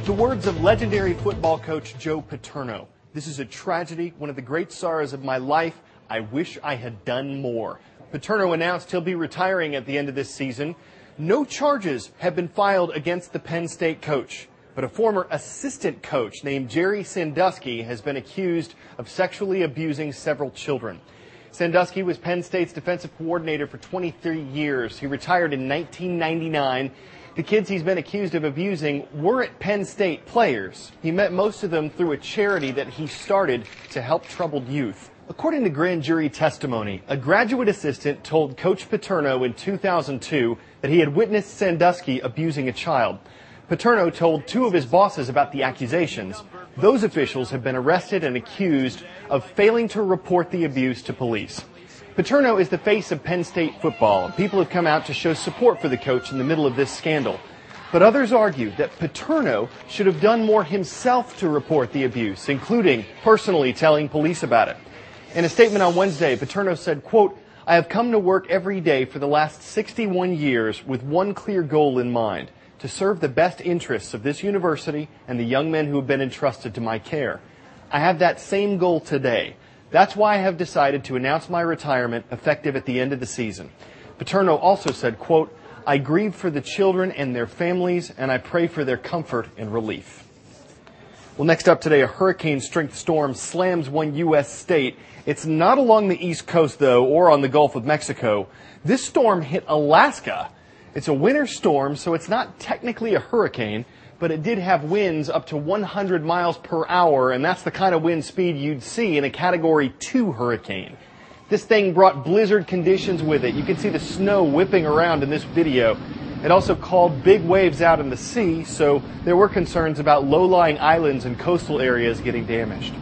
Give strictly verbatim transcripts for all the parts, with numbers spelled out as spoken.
The words of legendary football coach Joe Paterno. This is a tragedy, one of the great sorrows of my life. I wish I had done more. Paterno announced he'll be retiring at the end of this season. No charges have been filed against the Penn State coach, but a former assistant coach named Jerry Sandusky has been accused of sexually abusing several children. Sandusky was Penn State's defensive coordinator for twenty-three years. He retired in nineteen ninety-nine. The kids he's been accused of abusing weren't Penn State players. He met most of them through a charity that he started to help troubled youth. According to grand jury testimony, a graduate assistant told Coach Paterno in two thousand two that he had witnessed Sandusky abusing a child. Paterno told two of his bosses about the accusations. Those officials have been arrested and accused of failing to report the abuse to police. Paterno is the face of Penn State football, and people have come out to show support for the coach in the middle of this scandal. But others argue that Paterno should have done more himself to report the abuse, including personally telling police about it. In a statement on Wednesday, Paterno said, quote, "I have come to work every day for the last sixty-one years with one clear goal in mind, to serve the best interests of this university and the young men who have been entrusted to my care. I have that same goal today. That's why I have decided to announce my retirement effective at the end of the season." Paterno also said, quote, "I grieve for the children and their families, and I pray for their comfort and relief." Well, next up today, a hurricane-strength storm slams one U S state. It's not along the East Coast, though, or on the Gulf of Mexico. This storm hit Alaska. It's a winter storm, so it's not technically a hurricane, but it did have winds up to one hundred miles per hour, and that's the kind of wind speed you'd see in a Category two hurricane. This thing brought blizzard conditions with it. You can see the snow whipping around in this video. It also called big waves out in the sea, so there were concerns about low-lying islands and coastal areas getting damaged.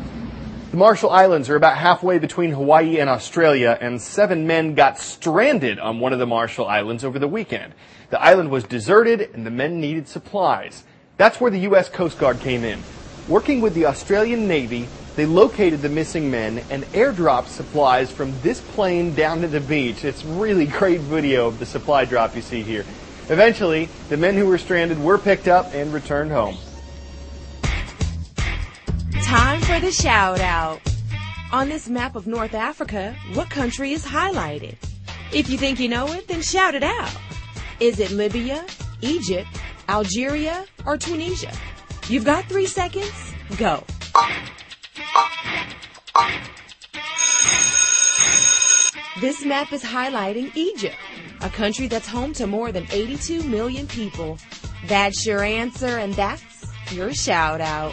The Marshall Islands are about halfway between Hawaii and Australia, and seven men got stranded on one of the Marshall Islands over the weekend. The island was deserted, and the men needed supplies. That's where the U S Coast Guard came in. Working with the Australian Navy, they located the missing men and airdropped supplies from this plane down to the beach. It's really great video of the supply drop you see here. Eventually, the men who were stranded were picked up and returned home. Time for the shout out. On this map of North Africa, what country is highlighted? If you think you know it, then shout it out. Is it Libya, Egypt, Algeria, or Tunisia? You've got three seconds. Go. This map is highlighting Egypt, a country that's home to more than eighty-two million people. That's your answer, and that's your shout out.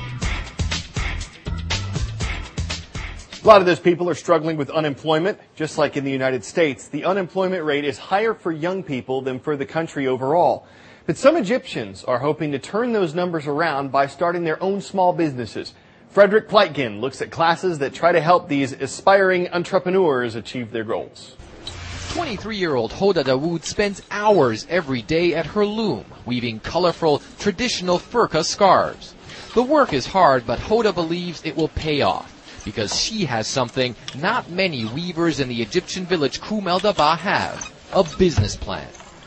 A lot of those people are struggling with unemployment. Just like in the United States, the unemployment rate is higher for young people than for the country overall. But some Egyptians are hoping to turn those numbers around by starting their own small businesses. Frederick Pleitgen looks at classes that try to help these aspiring entrepreneurs achieve their goals. twenty-three-year-old Hoda Dawood spends hours every day at her loom, weaving colorful, traditional furka scarves. The work is hard, but Hoda believes it will pay off, because she has something not many weavers in the Egyptian village Kum El Daba have, a business plan.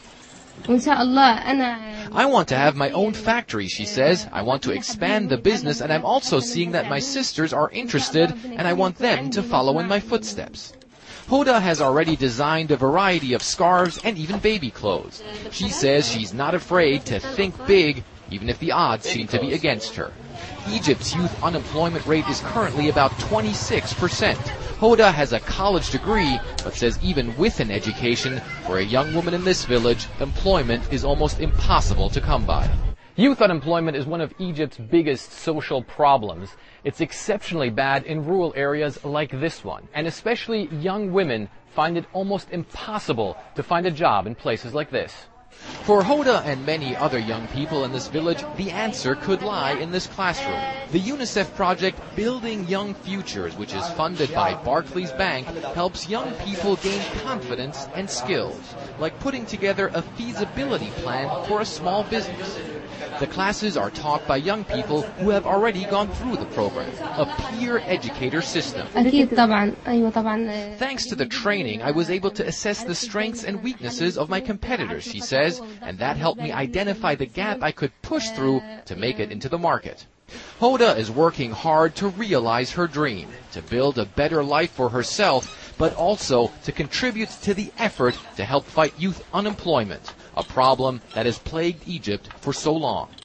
I want to have my own factory, she says. I want to expand the business, and I'm also seeing that my sisters are interested, and I want them to follow in my footsteps. Hoda has already designed a variety of scarves and even baby clothes. She says she's not afraid to think big, even if the odds seem to be against her. Egypt's youth unemployment rate is currently about twenty-six percent. Hoda has a college degree, but says even with an education, for a young woman in this village, employment is almost impossible to come by. Youth unemployment is one of Egypt's biggest social problems. It's exceptionally bad in rural areas like this one, and especially young women find it almost impossible to find a job in places like this. For Hoda and many other young people in this village, the answer could lie in this classroom. The UNICEF project Building Young Futures, which is funded by Barclays Bank, helps young people gain confidence and skills, like putting together a feasibility plan for a small business. The classes are taught by young people who have already gone through the program, a peer educator system. Thanks to the training, I was able to assess the strengths and weaknesses of my competitors, she says. says, and that helped me identify the gap I could push through to make it into the market. Hoda is working hard to realize her dream, to build a better life for herself, but also to contribute to the effort to help fight youth unemployment, a problem that has plagued Egypt for so long.